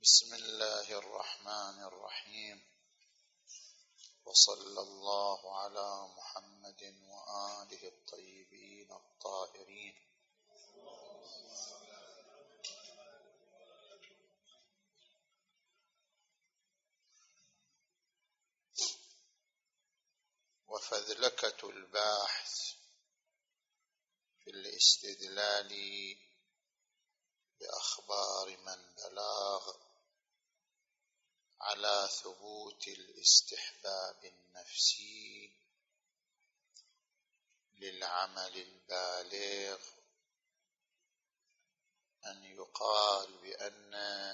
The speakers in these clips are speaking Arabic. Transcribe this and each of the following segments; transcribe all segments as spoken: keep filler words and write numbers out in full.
بسم الله الرحمن الرحيم، وصلى الله على محمد وآله الطيبين الطاهرين. وفذلكة الباحث في الاستدلال بأخبار من بلغ على ثبوت الاستحباب النفسي للعمل البالغ، أن يقال بأن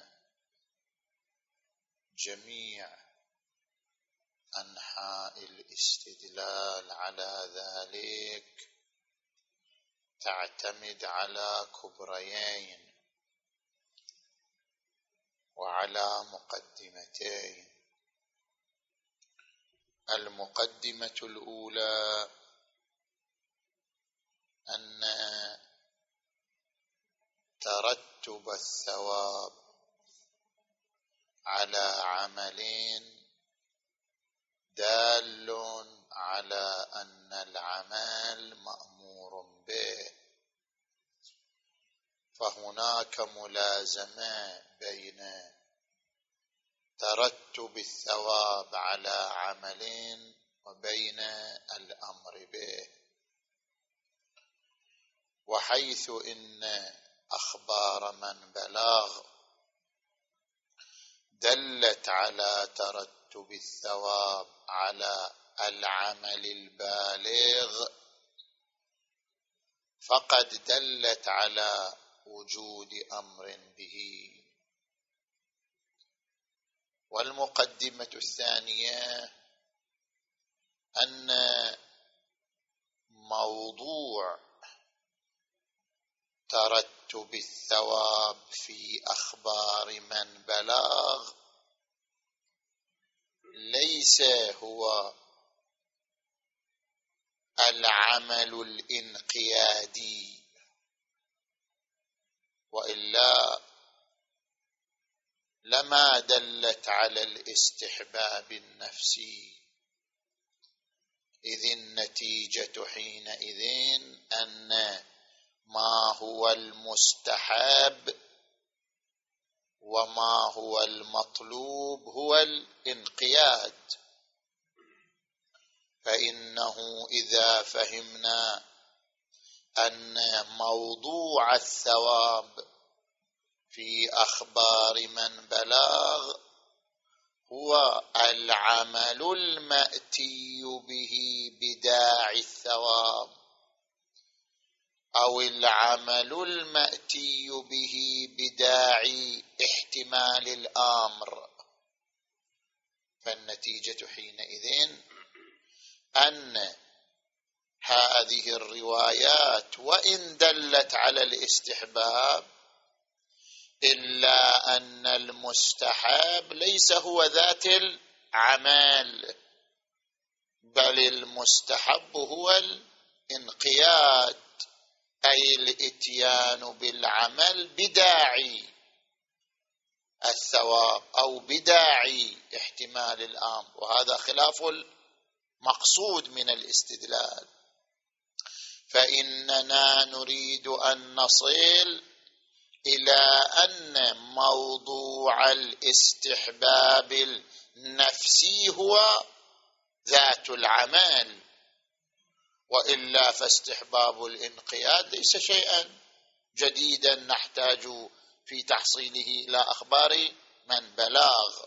جميع أنحاء الاستدلال على ذلك تعتمد على كبريين وعلى مقدمتين. المقدمة الأولى أن ترتب الثواب على عملين دال على أن العمل مأمور به، فهناك ملازمة بين ترتب الثواب على عملين وبين الأمر به. وحيث إن أخبار من بلغ دلت على ترتب الثواب على العمل البالغ، فقد دلت على وجود أمر به. والمقدمة الثانية أن موضوع ترتب الثواب في أخبار من بلغ ليس هو العمل الانقيادي، وإلا لما دلت على الاستحباب النفسي، إذ النتيجة حينئذ أن ما هو المستحب وما هو المطلوب هو الانقياد. فإنه إذا فهمنا أن موضوع الثواب في أخبار من بلغ هو العمل المأتي به بداعي الثواب أو العمل المأتي به بداعي احتمال الأمر، فالنتيجة حينئذ أن هذه الروايات وإن دلت على الاستحباب إلا أن المستحب ليس هو ذات العمل، بل المستحب هو الانقياد، أي الإتيان بالعمل بداعي الثواب أو بداعي احتمال الأمر، وهذا خلاف المقصود من الاستدلال. فإننا نريد أن نصل إلى أن موضوع الاستحباب النفسي هو ذات العمل، وإلا فاستحباب الانقياد ليس شيئا جديدا نحتاج في تحصيله إلى أخبار من بلغ.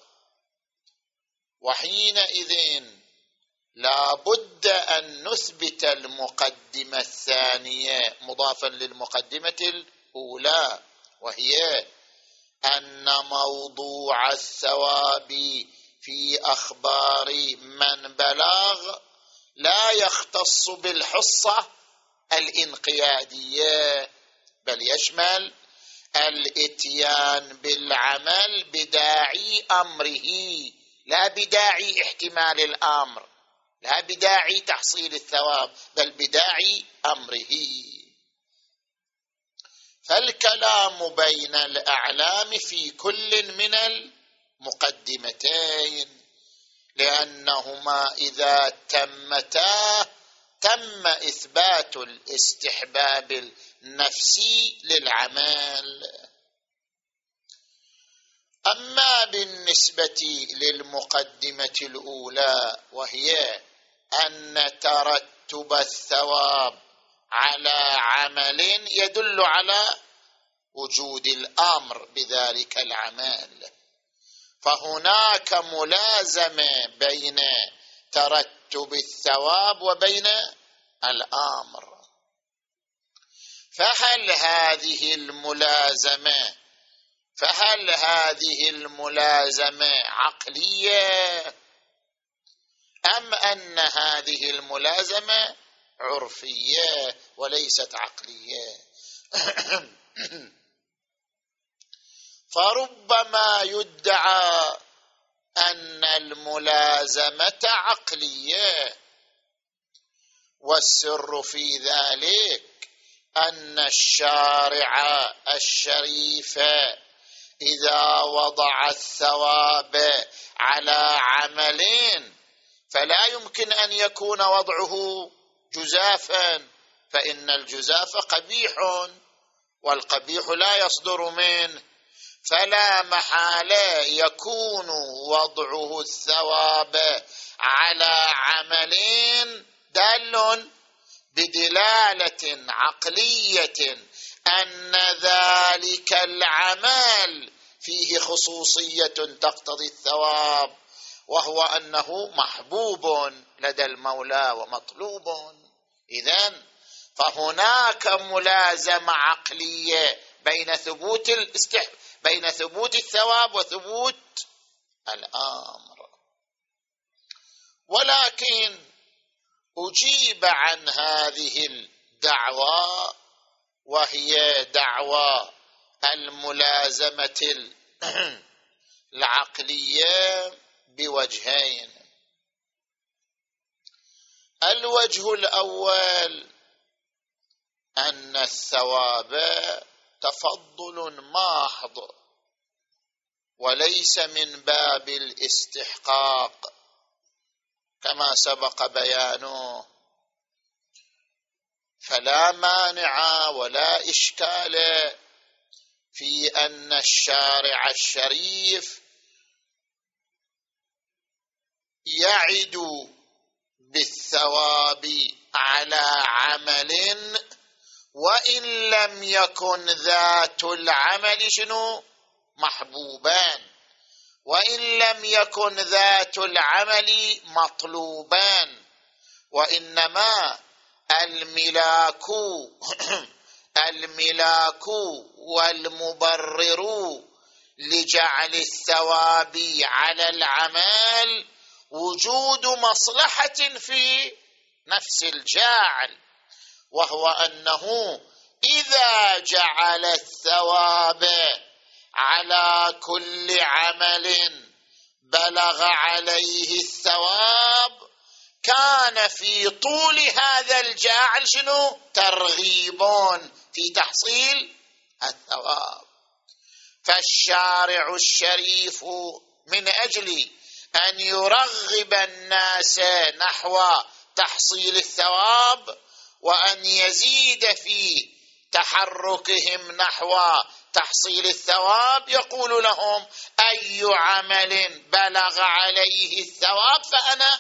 وحينئذ لا بد أن نثبت المقدمة الثانية مضافا للمقدمة الأولى، وهي أن موضوع الثواب في أخبار من بلغ لا يختص بالحصة الانقيادية، بل يشمل الاتيان بالعمل بداعي أمره، لا بداعي احتمال الأمر، لا بداعي تحصيل الثواب، بل بداعي أمره. فالكلام بين الأعلام في كل من المقدمتين، لأنهما إذا تمتا تم إثبات الاستحباب النفسي للعمل. أما بالنسبة للمقدمة الأولى وهي أن ترتب الثواب على عمل يدل على وجود الأمر بذلك العمل، فهناك ملازمة بين ترتب الثواب وبين الأمر. فهل هذه الملازمة فهل هذه الملازمة عقلية أم أن هذه الملازمة عرفية وليست عقلية؟ فربما يدعى أن الملازمة عقلية، والسر في ذلك أن الشارع الشريف إذا وضع الثواب على عملين فلا يمكن أن يكون وضعه جزافا، فإن الجزاف قبيح والقبيح لا يصدر منه، فلا محالة يكون وضعه الثواب على عملين دال بدلالة عقلية أن ذلك العمل فيه خصوصية تقتضي الثواب، وهو أنه محبوب لدى المولى ومطلوب. إذن فهناك ملازمة عقلية بين ثبوت الاستح... بين ثبوت الثواب وثبوت الأمر. ولكن أجيب عن هذه الدعوة، وهي دعوى الملازمة العقلية، بوجهين. الوجه الأول أن الثواب تفضل محض وليس من باب الاستحقاق كما سبق بيانه، فلا مانع ولا إشكال في أن الشارع الشريف يعد بالثواب على عمل وإن لم يكن ذات العمل شنو محبوبان، وإن لم يكن ذات العمل مطلوبان، وإنما الملاك الملاك والمبرر لجعل الثواب على العمل وجود مصلحة في نفس الجاعل، وهو أنه إذا جعل الثواب على كل عمل بلغ عليه الثواب كان في طول هذا الجاعل شنو ترغيب في تحصيل الثواب. فالشارع الشريف من أجل أن يرغب الناس نحو تحصيل الثواب وأن يزيد في تحركهم نحو تحصيل الثواب يقول لهم أي عمل بلغ عليه الثواب فأنا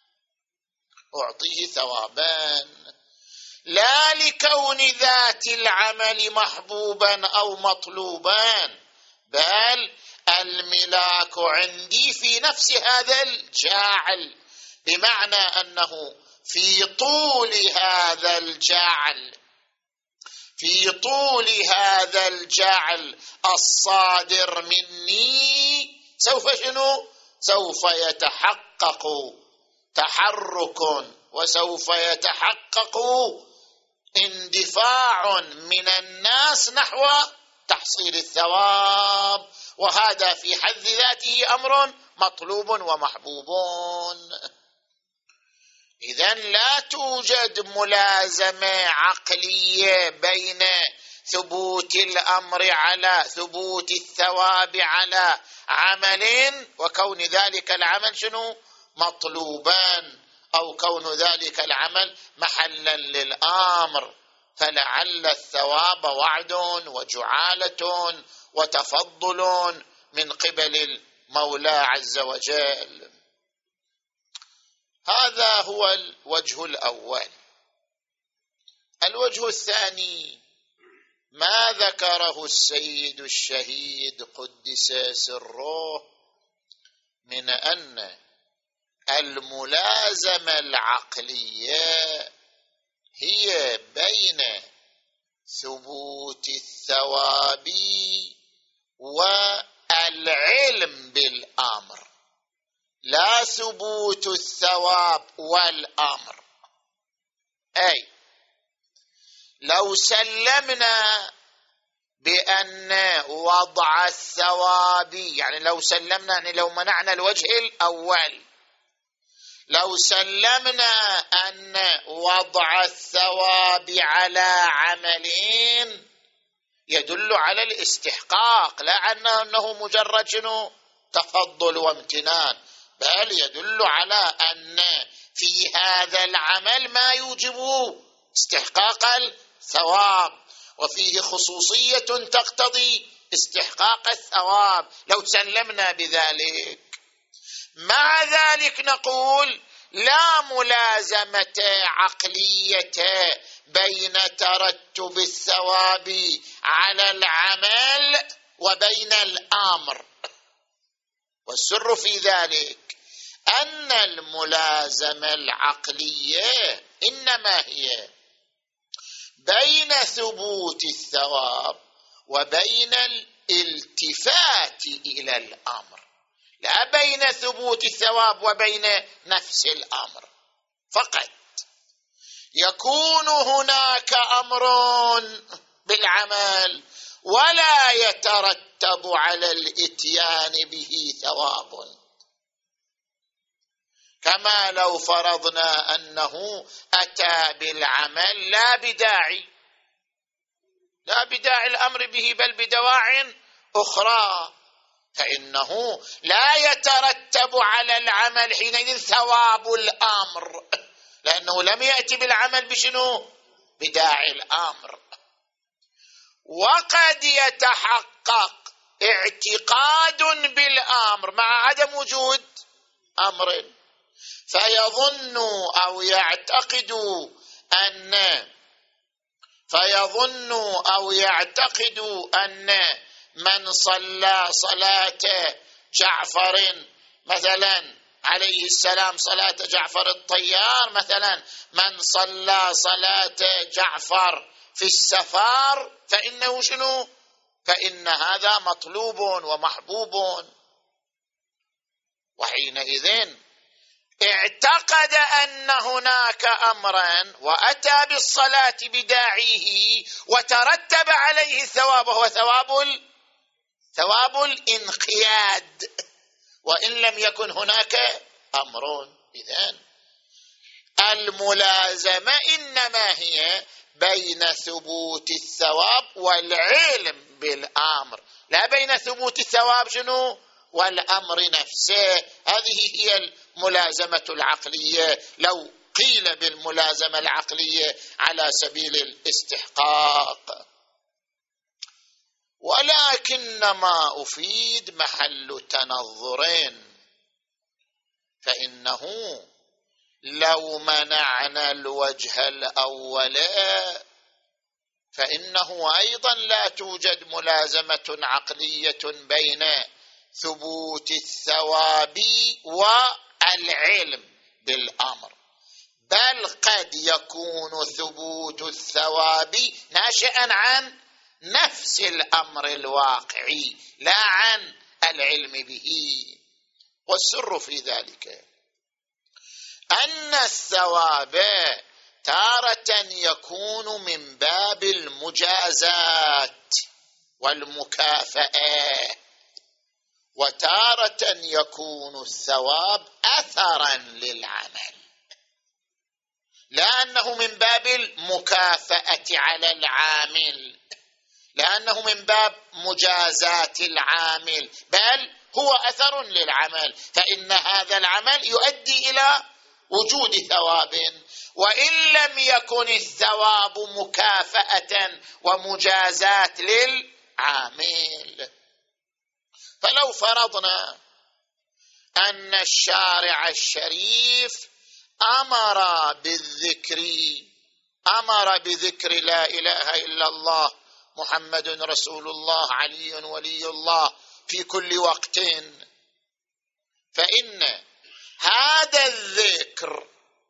أعطيه ثوابان، لا لكون ذات العمل محبوبا أو مطلوبا، بل الملاك عندي في نفس هذا الجاعل، بمعنى أنه في طول هذا الجاعل في طول هذا الجعل الصادر مني سوف شنو سوف يتحقق تحرك وسوف يتحقق اندفاع من الناس نحو تحصيل الثواب، وهذا في حد ذاته أمر مطلوب ومحبوب. إذن لا توجد ملازمة عقلية بين ثبوت الأمر على ثبوت الثواب على عمل، وكون ذلك العمل شنو؟ مطلوبا، أو كون ذلك العمل محلا للأمر، فلعل الثواب وعد وجعالة وتفضل من قبل المولى عز وجل. هذا هو الوجه الأول. الوجه الثاني ما ذكره السيد الشهيد قدس سره من أن الملازمة العقلية هي بين ثبوت الثواب والعلم بالأمر، لا ثبوت الثواب والأمر. أي لو سلمنا بأن وضع الثواب، يعني لو سلمنا يعني لو منعنا الوجه الأول، لو سلمنا أن وضع الثواب على عملين يدل على الاستحقاق، لا أنه مجرد شنو تفضل وامتنان، بل يدل على أن في هذا العمل ما يوجب استحقاق الثواب، وفيه خصوصية تقتضي استحقاق الثواب لو سلمنا بذلك. مع ذلك نقول لا ملازمة عقلية بين ترتب الثواب على العمل وبين الأمر، والسر في ذلك أن الملازمة العقلية إنما هي بين ثبوت الثواب وبين الالتفات إلى الأمر، لا بين ثبوت الثواب وبين نفس الأمر فقط. يكون هناك أمر بالعمل ولا يترتب على الإتيان به ثواب، كما لو فرضنا أنه أتى بالعمل لا بداعي، لا بداعي الأمر به بل بدواع أخرى، فإنه لا يترتب على العمل حينئذ ثواب الأمر، لأنه لم يأتي بالعمل بشنو؟ بداعي الأمر. وقد يتحقق اعتقاد بالأمر مع عدم وجود أمر، فيظن أو يعتقد أن فيظن أو يعتقد أن من صلى صلاة جعفر مثلا عليه السلام، صلاة جعفر الطيار مثلا، من صلى صلاة جعفر في السفر فإنه شنو؟ فإن هذا مطلوب ومحبوب، وحينئذ اعتقد أن هناك أمرا وأتى بالصلاة بداعيه وترتب عليه الثواب، وهو ثواب ال... ثواب الانقياد، وإن لم يكن هناك أمر. إذن الملازمة إنما هي بين ثبوت الثواب والعلم بالأمر، لا بين ثبوت الثواب شنو والأمر نفسه. هذه هي الملازمة العقلية لو قيل بالملازمة العقلية على سبيل الاستحقاق. ولكن ما أفيد محل تنظرين، فإنه لو منعنا الوجه الأول فإنه أيضا لا توجد ملازمة عقلية بين ثبوت الثواب والعلم بالأمر، بل قد يكون ثبوت الثواب ناشئا عن نفس الأمر الواقعي لا عن العلم به. والسر في ذلك أن الثواب تارة يكون من باب المجازات والمكافأة، وتارة يكون الثواب أثرا للعمل، لا أنه من باب المكافأة على العامل، لأنه من باب مجازاة العامل، بل هو أثر للعمل، فإن هذا العمل يؤدي إلى وجود ثواب، وإن لم يكن الثواب مكافأة ومجازاة للعامل. فلو فرضنا أن الشارع الشريف أمر بالذكر أمر بذكر لا إله إلا الله محمد رسول الله علي ولي الله في كل وقت، فإن هذا الذكر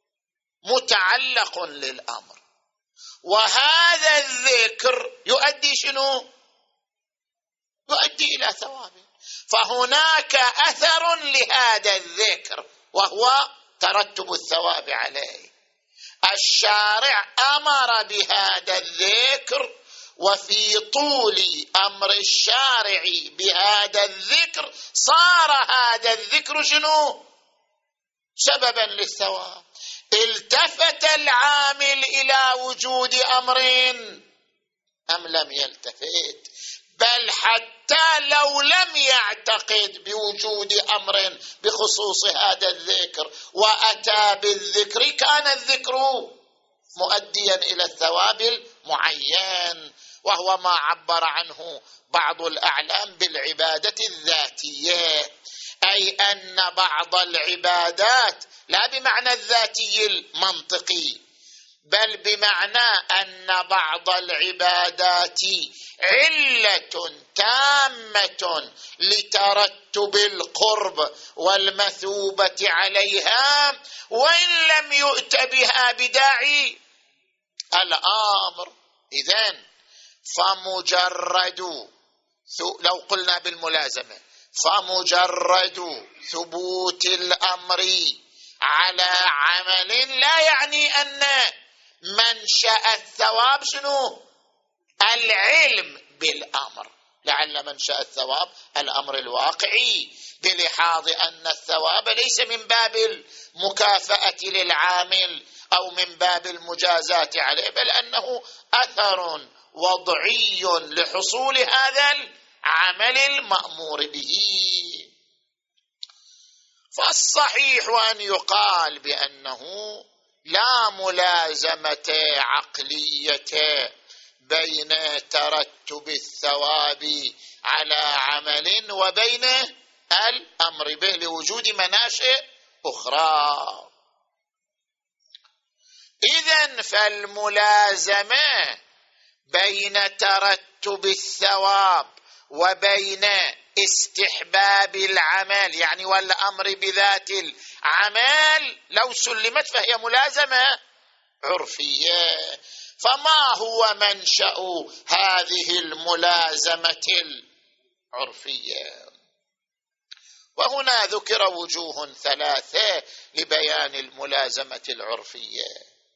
متعلق للأمر، وهذا الذكر يؤدي شنو؟ يؤدي إلى ثواب، فهناك أثر لهذا الذكر وهو ترتب الثواب عليه. الشارع أمر بهذا الذكر، وفي طول أمر الشارع بهذا الذكر صار هذا الذكر شنو؟ سببا للثواب. التفت العامل إلى وجود أمر أم لم يلتفت؟ بل حتى لو لم يعتقد بوجود أمر بخصوص هذا الذكر وأتى بالذكر، كان الذكر مؤديا إلى الثواب المعين، وهو ما عبر عنه بعض الأعلام بالعبادة الذاتية، أي أن بعض العبادات لا بمعنى الذاتي المنطقي، بل بمعنى أن بعض العبادات علة تامة لترتب القرب والمثوبة عليها، وإن لم يؤت بها بداعي الأمر. إذن فمجرد، لو قلنا بالملازمة، فمجرد ثبوت الأمر على عمل لا يعني أن منشأ الثواب شنو؟ العلم بالأمر، لعل منشأ الثواب الأمر الواقعي، بلحاظ أن الثواب ليس من باب المكافأة للعامل أو من باب المجازاة عليه، بل أنه أثر وضعي لحصول هذا العمل المأمور به. فالصحيح أن يقال بأنه لا ملازمة عقلية بين ترتب الثواب على عمل وبين الأمر به لوجود مناشئ أخرى. إذن فالملازمة بين ترتب الثواب وبين استحباب العمل يعني والأمر بذات العمل لو سلمت فهي ملازمة عرفية. فما هو منشأ هذه الملازمة العرفية؟ وهنا ذكر وجوه ثلاثة لبيان الملازمة العرفية.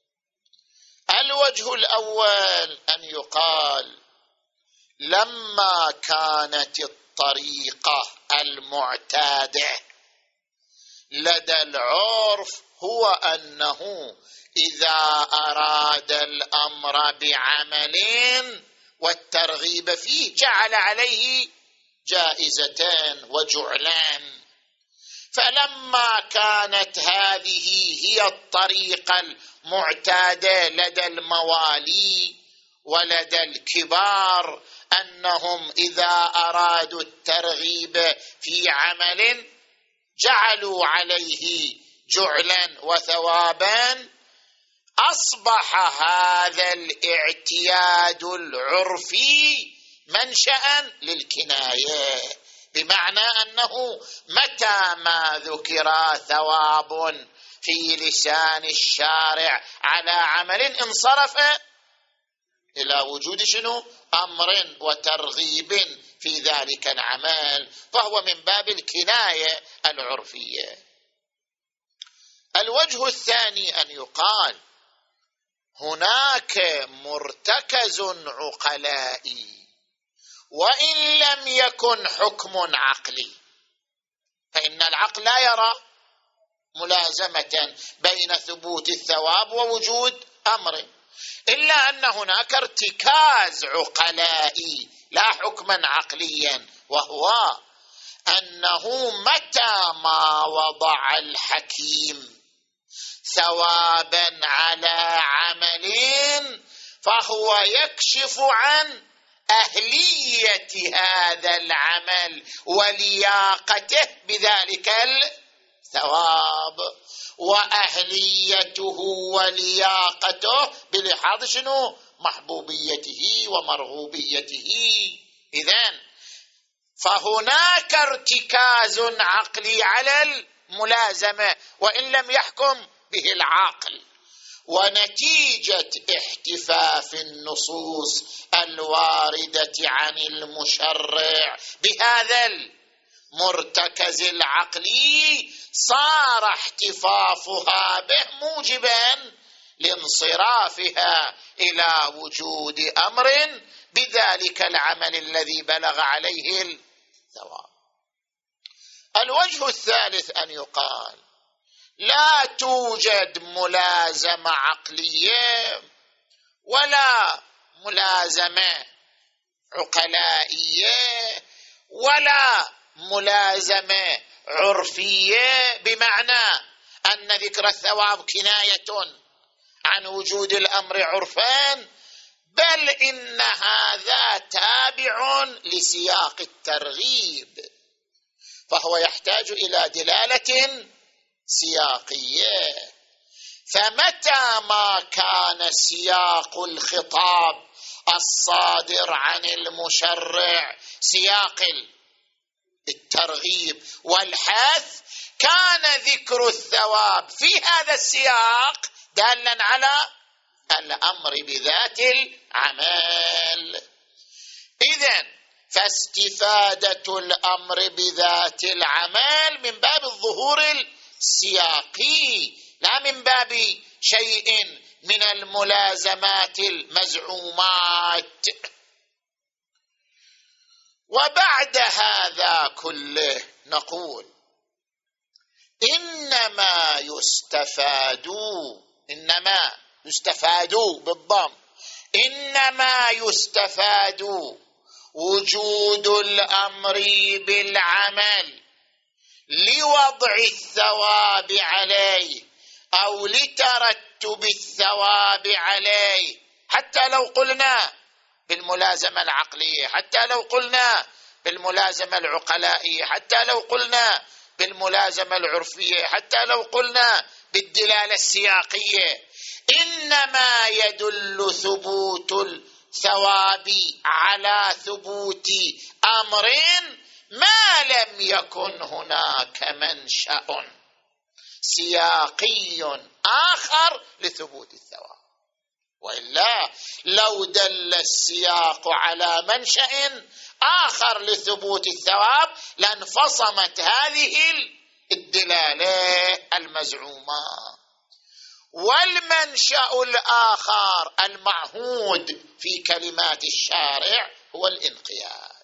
الوجه الأول أن يقال لما كانت الطريقة المعتادة لدى العرف هو أنه إذا أراد الأمر بعمل والترغيب فيه جعل عليه جائزتان وجعلان، فلما كانت هذه هي الطريقة المعتادة لدى الموالي ولدى الكبار أنهم إذا أرادوا الترغيب في عمل جعلوا عليه جعلا وثوابا، أصبح هذا الاعتياد العرفي منشأ للكناية، بمعنى أنه متى ما ذكر ثواب في لسان الشارع على عمل انصرف إلى وجود شنو؟ أمر وترغيب في ذلك العمل، فهو من باب الكناية العرفية. الوجه الثاني أن يقال هناك مرتكز عقلائي وإن لم يكن حكم عقلي، فإن العقل لا يرى ملازمة بين ثبوت الثواب ووجود أمر، إلا أن هناك ارتكاز عقلائي لا حكما عقليا، وهو أنه متى ما وضع الحكيم ثوابا على عمل فهو يكشف عن أهلية هذا العمل ولياقته بذلك الثواب، وأهليته ولياقته بلحاظ شنو؟ محبوبيته ومرغوبيته. إذن فهناك ارتكاز عقلي على الملازمة وإن لم يحكم به العاقل، ونتيجة احتفاف النصوص الواردة عن المشرع بهذا المرتكز العقلي صار احتفافها به موجبا لانصرافها إلى وجود أمر بذلك العمل الذي بلغ عليه الثواب. الوجه الثالث أن يقال لا توجد ملازمة عقلية ولا ملازمة عقلائية ولا ملازمة عرفية، بمعنى أن ذكر الثواب كناية عن وجود الأمر عرفا، بل إن هذا تابع لسياق الترغيب، فهو يحتاج إلى دلالة سياقية. فمتى ما كان سياق الخطاب الصادر عن المشرع سياق الترغيب والحث، كان ذكر الثواب في هذا السياق دالا على الأمر بذات العمل. إذن فاستفادة الأمر بذات العمل من باب الظهور السياقي لا من باب شيء من الملازمات المزعومات. وبعد هذا كله نقول إنما يستفاد إنما يستفاد بالضم إنما يستفاد وجود الأمر بالعمل لوضع الثواب عليه أو لترتب الثواب عليه، حتى لو قلنا بالملازمة العقلية، حتى لو قلنا بالملازمة العقلائية، حتى لو قلنا بالملازمة العرفية، حتى لو قلنا بالدلالة السياقية. إنما يدل ثبوت الثواب على ثبوت أمر ما لم يكن هناك منشأ سياقي آخر لثبوت الثواب، وإلا لو دل السياق على منشأ آخر لثبوت الثواب لانفصمت هذه الدلالة المزعومة. والمنشأ الآخر المعهود في كلمات الشارع هو الانقياد،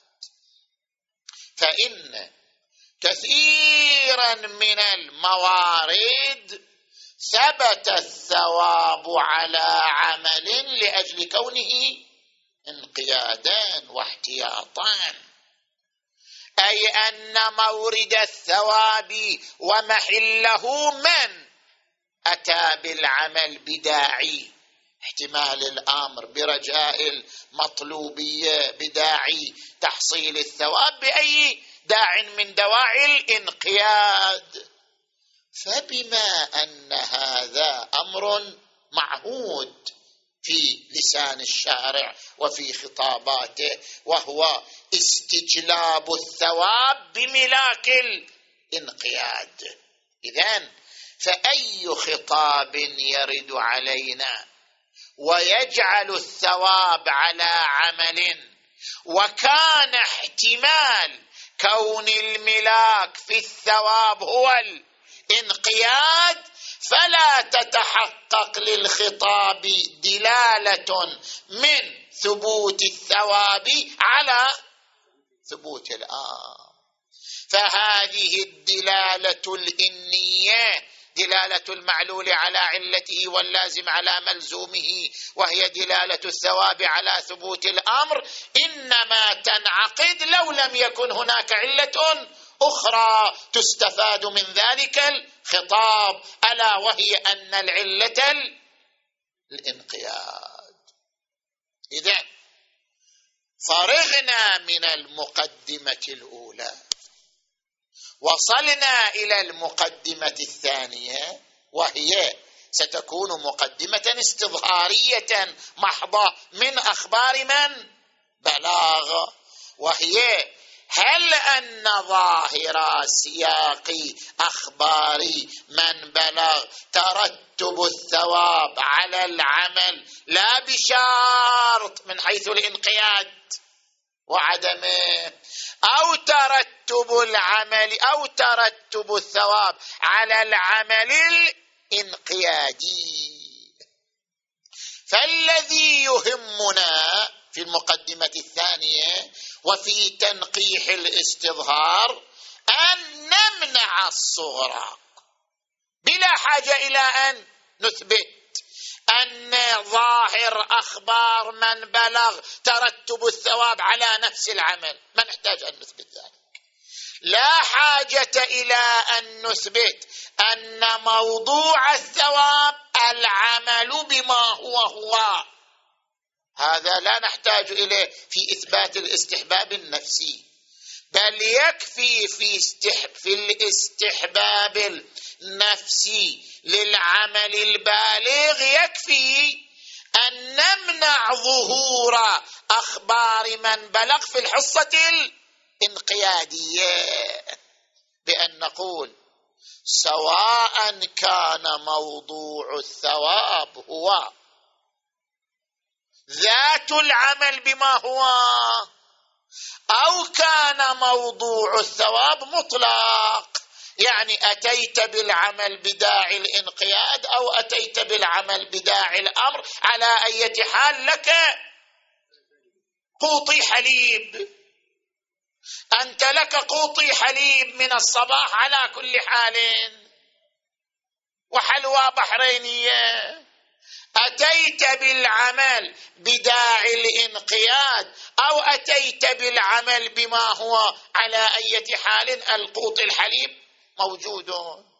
فإن كثيرا من الموارد ثبت الثواب على عمل لأجل كونه انقيادا واحتياطا، أي أن مورد الثواب ومحله من أتى بالعمل بداعي احتمال الأمر، برجاء المطلوبية، بداعي تحصيل الثواب، بأي داع من دواعي الانقياد. فبما أن هذا أمر معهود في لسان الشارع وفي خطاباته، وهو استجلاب الثواب بملاك الانقياد، إذن فأي خطاب يرد علينا ويجعل الثواب على عمل وكان احتمال كون الملاك في الثواب هو الانقياد، فلا تتحقق للخطاب دلالة من ثبوت الثواب على ثبوت الأمر. فهذه الدلالة الإنية دلالة المعلول على علته واللازم على ملزومه، وهي دلالة الثواب على ثبوت الأمر، إنما تنعقد لو لم يكن هناك علة أخرى تستفاد من ذلك الخطاب، ألا وهي أن العلة الانقياد. إذن فرغنا من المقدمة الأولى، وصلنا إلى المقدمة الثانية، وهي ستكون مقدمة استظهارية محضة من أخبار من بلاغ، وهي هل أن ظاهر سياق أخبار من بلغ ترتب الثواب على العمل لا بشرط من حيث الانقياد وعدمه، أو ترتب العمل أو ترتب الثواب على العمل الانقيادي. فالذي يهمنا في المقدمة الثانية وفي تنقيح الاستظهار أن نمنع الصغرى، بلا حاجة إلى أن نثبت أن ظاهر أخبار من بلغ ترتب الثواب على نفس العمل، ما نحتاج أن نثبت ذلك. لا حاجة إلى أن نثبت أن موضوع الثواب العمل بما هو هو، هذا لا نحتاج إليه في إثبات الاستحباب النفسي، بل يكفي في, استحب في الاستحباب النفسي للعمل البالغ، يكفي أن نمنع ظهور أخبار من بلغ في الحصة الانقيادية، بأن نقول سواء كان موضوع الثواب هو ذات العمل بما هو، أو كان موضوع الثواب مطلق، يعني أتيت بالعمل بداعي الانقياد أو أتيت بالعمل بداعي الأمر، على أي حال لك قوطي حليب، أنت لك قوطي حليب من الصباح على كل حال، وحلوى بحرينية. أتيت بالعمل بداعي الانقياد أو أتيت بالعمل بما هو، على أي حال القوط الحليب موجود.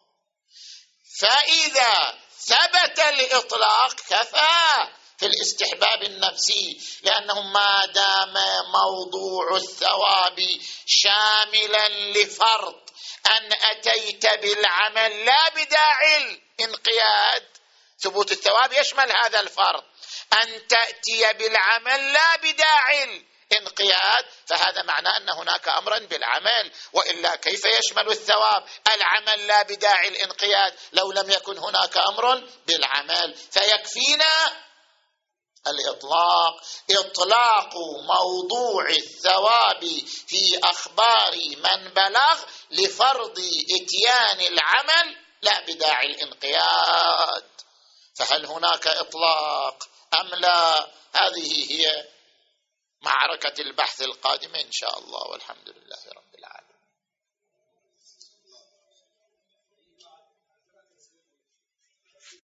فإذا ثبت الإطلاق كفى في الاستحباب النفسي، لأنه ما دام موضوع الثواب شاملا لفرض أن أتيت بالعمل لا بداعي الانقياد، ثبوت الثواب يشمل هذا الفرض، أن تأتي بالعمل لا بداعي الانقياد، فهذا معناه أن هناك أمرا بالعمل، وإلا كيف يشمل الثواب العمل لا بداعي الانقياد لو لم يكن هناك أمر بالعمل؟ فيكفينا الإطلاق، إطلاق موضوع الثواب في أخبار من بلغ لفرض إتيان العمل لا بداعي الانقياد. فهل هناك إطلاق أم لا؟ هذه هي معركة البحث القادمة إن شاء الله، والحمد لله رب